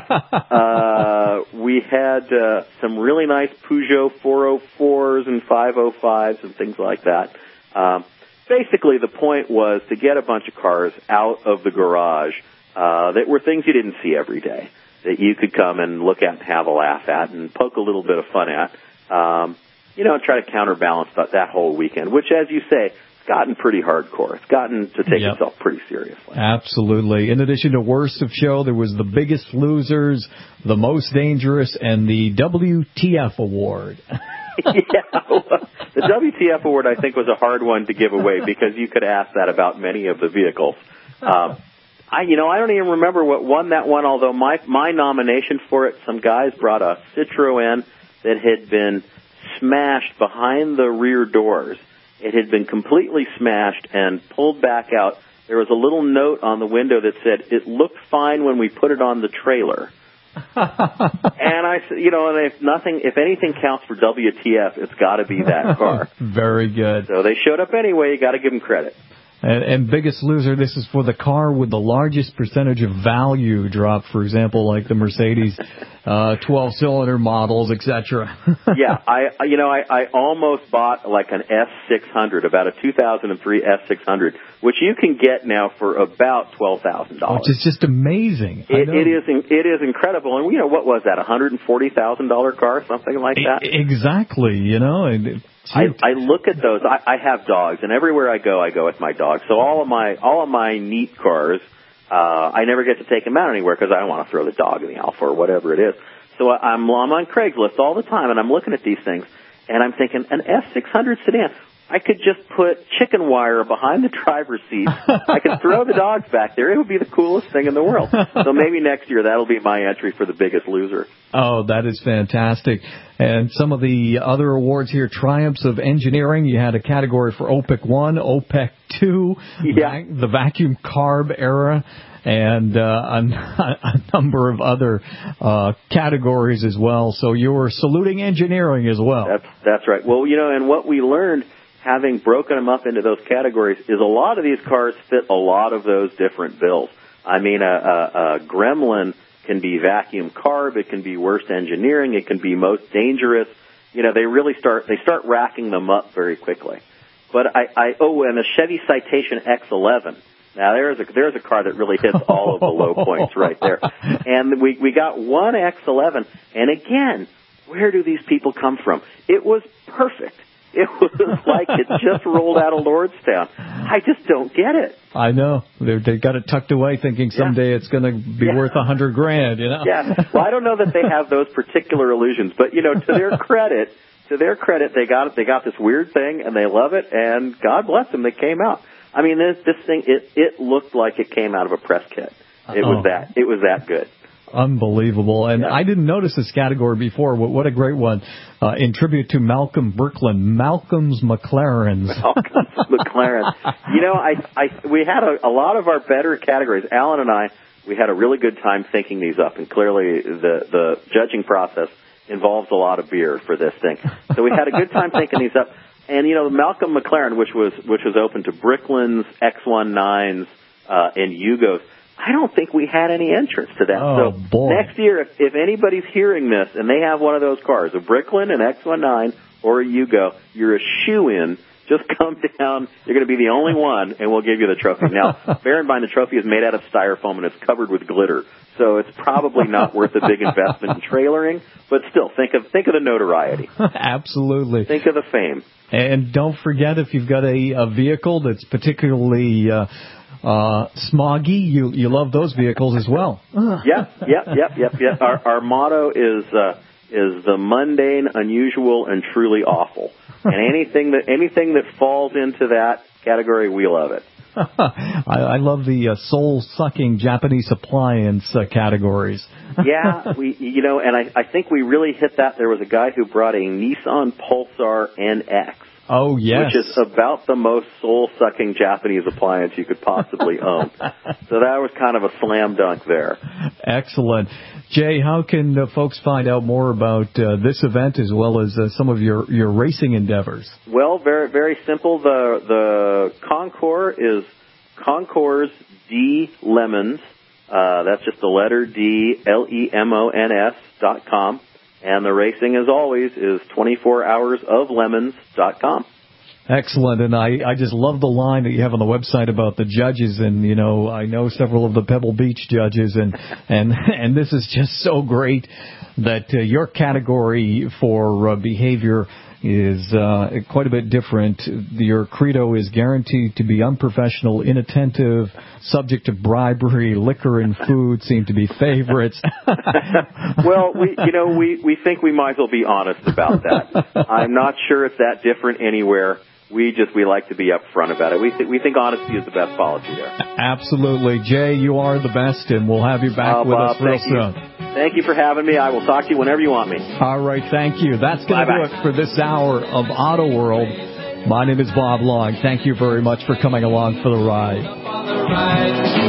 uh, we had uh, some really nice Peugeot four oh fours and five oh fives and things like that. Um, basically, the point was to get a bunch of cars out of the garage uh, that were things you didn't see every day, that you could come and look at and have a laugh at and poke a little bit of fun at. Um, you know, try to counterbalance that, that whole weekend, which, as you say, gotten pretty hardcore. It's gotten to take yep. itself pretty seriously. Absolutely. In addition to Worst of Show, there was the Biggest Losers, the Most Dangerous, and the W T F Award. yeah, well, the W T F Award, I think, was a hard one to give away because you could ask that about many of the vehicles. Um, I, you know, I don't even remember what won that one, although my, my nomination for it, some guys brought a Citroën that had been smashed behind the rear doors. It had been completely smashed and pulled back out. There was a little note on the window that said, "It looked fine when we put it on the trailer." And I said, you know, and if nothing, if anything counts for W T F, it's got to be that car. Very good. So they showed up anyway. You got to give them credit. And, and Biggest Loser, this is for the car with the largest percentage of value drop, for example, like the Mercedes uh, twelve-cylinder models, et cetera. yeah, I you know, I, I almost bought like an S six hundred, about a two thousand three S six hundred, which you can get now for about twelve thousand dollars. Which is just amazing. It, it is it is incredible. And, you know, what was that, a one hundred forty thousand dollars car, something like that? Exactly, you know. And I, I look at those. I, I have dogs, and everywhere I go, I go with my dog. So all of my all of my neat cars, uh, I never get to take them out anywhere because I don't want to throw the dog in the Alfa or whatever it is. So I'm, I'm on Craigslist all the time, and I'm looking at these things, and I'm thinking, an S six hundred sedan, I could just put chicken wire behind the driver's seat. I could throw the dogs back there. It would be the coolest thing in the world. So maybe next year that'll be my entry for the Biggest Loser. Oh, that is fantastic. And some of the other awards here, Triumphs of Engineering, you had a category for O P E C one, O P E C two, yeah. vac- the vacuum carb era, and uh, a, a number of other uh, categories as well. So you were saluting engineering as well. That's, that's right. Well, you know, and what we learned, having broken them up into those categories, is a lot of these cars fit a lot of those different bills. I mean, a, a, a Gremlin can be vacuum carb, it can be worst engineering, it can be most dangerous. You know, they really start, they start racking them up very quickly. But I, I oh, and the Chevy Citation X eleven. Now there's a, there's a car that really hits all of the low points right there. And we, we got one X eleven, and again, where do these people come from? It was perfect. It was like it just rolled out of Lordstown. I just don't get it. I know. They're, they got it tucked away thinking someday yeah. it's going to be yeah. worth a hundred grand, you know? Yeah. Well, I don't know that they have those particular illusions, but, you know, to their credit, to their credit, they got it. They got this weird thing, and they love it, and God bless them, they came out. I mean, this, this thing, it, it looked like it came out of a press kit. It oh. was that. It was that good. Unbelievable. And yeah. I didn't notice this category before. What, what a great one. Uh, in tribute to Malcolm Brooklyn, Malcolm's McLarens. Malcolm's McLaren. You know, I, I, we had a, a lot of our better categories. Alan and I, we had a really good time thinking these up, and clearly the, the judging process involves a lot of beer for this thing. So we had a good time thinking these up. And, you know, Malcolm McLaren, which was which was open to Bricklins, X nineteens, uh, and Yugos, I don't think we had any entrance to that. Oh, so boy. Next year, if, if anybody's hearing this and they have one of those cars, a Bricklin, an X nineteen, or a Yugo, you're a shoe-in. Just come down. You're going to be the only one, and we'll give you the trophy. Now, bear in mind, the trophy is made out of styrofoam, and it's covered with glitter. So it's probably not worth a big investment in trailering, but still, think of think of the notoriety. Absolutely. Think of the fame. And don't forget, if you've got a, a vehicle that's particularly uh, uh, smoggy, you you love those vehicles as well. Yeah, yeah, yeah, yeah, yeah. Our, our motto is uh, is the mundane, unusual, and truly awful. And anything that anything that falls into that category, we love it. I, I love the uh, soul-sucking Japanese appliance uh, categories. Yeah, we you know, and I, I think we really hit that. There was a guy who brought a Nissan Pulsar N X. Oh, yes. Which is about the most soul-sucking Japanese appliance you could possibly own. So that was kind of a slam dunk there. Excellent. Jay, how can uh, folks find out more about uh, this event as well as uh, some of your, your racing endeavors? Well, very very simple. The the Concours is Concours D Lemons. Uh, that's just the letter D, L E M O N S dot com. And the racing, as always, is twenty-four hours of lemons dot com. Excellent. And I, I just love the line that you have on the website about the judges. And, you know, I know several of the Pebble Beach judges. And, and, and this is just so great that uh, your category for uh, behavior is uh, quite a bit different. Your credo is guaranteed to be unprofessional, inattentive, subject to bribery, liquor and food seem to be favorites. Well, we, you know, we, we think we might as well be honest about that. I'm not sure it's that different anywhere. We just, we like to be upfront about it. We, th- we think honesty is the best policy there. Absolutely. Jay, you are the best, and we'll have you back uh, with Bob, us real thank soon. You. Thank you for having me. I will talk to you whenever you want me. All right, thank you. That's going to do it for this hour of Auto World. My name is Bob Long. Thank you very much for coming along for the ride.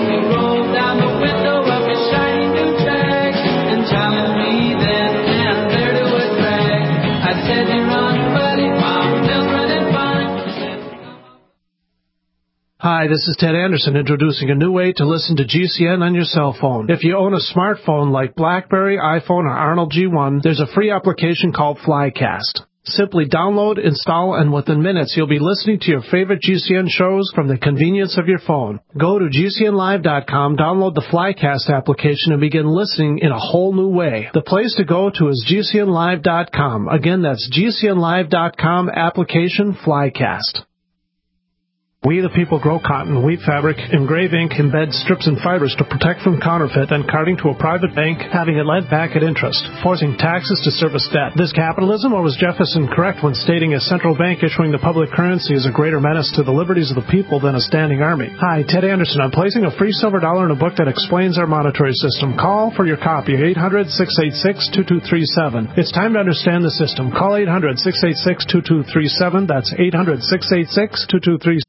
Hi, this is Ted Anderson introducing a new way to listen to G C N on your cell phone. If you own a smartphone like BlackBerry, iPhone, or Arnold G one, there's a free application called Flycast. Simply download, install, and within minutes you'll be listening to your favorite G C N shows from the convenience of your phone. Go to G C N live dot com, download the Flycast application, and begin listening in a whole new way. The place to go to is G C N live dot com. Again, that's G C N live dot com, application Flycast. We the people grow cotton, weave fabric, engrave ink, embed strips and fibers to protect from counterfeit, then carting to a private bank, having it lent back at interest, forcing taxes to service debt. This capitalism, or was Jefferson correct when stating a central bank issuing the public currency is a greater menace to the liberties of the people than a standing army? Hi, Ted Anderson. I'm placing a free silver dollar in a book that explains our monetary system. Call for your copy, eight hundred, six eight six, two two three seven. It's time to understand the system. Call eight hundred, six eight six, two two three seven. That's eight hundred, six eight six, two two three seven.